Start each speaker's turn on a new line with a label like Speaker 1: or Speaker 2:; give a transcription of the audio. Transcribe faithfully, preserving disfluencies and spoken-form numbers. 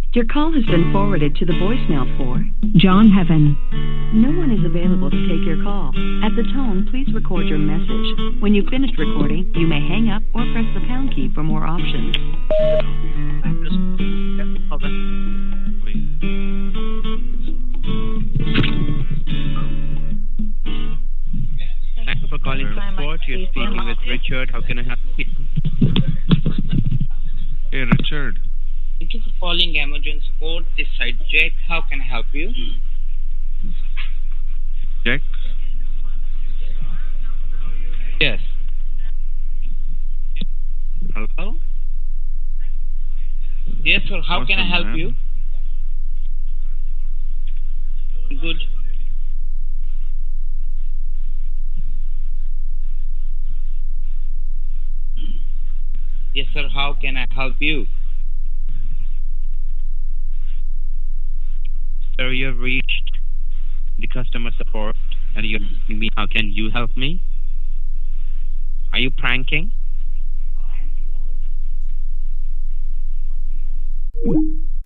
Speaker 1: Your call has been forwarded to the voicemail for
Speaker 2: John Heaven.
Speaker 1: No one is available to take your call. At the tone, please record your message. When you've finished recording, you may hang up or press the pound key for more options.
Speaker 3: Thanks for calling support. You're speaking with Richard. How can I help you?
Speaker 4: Hey, Richard.
Speaker 3: Thank you for calling Amazon support. This side Jack. How can I help you?
Speaker 4: Jack?
Speaker 3: Yes. Hello? Yes, sir. How
Speaker 4: What's
Speaker 3: can I
Speaker 4: up,
Speaker 3: help
Speaker 4: man?
Speaker 3: you? Good. Yes, sir. How can I help you? Sir, you have reached the customer support and you're asking me how can you help me? Are you pranking?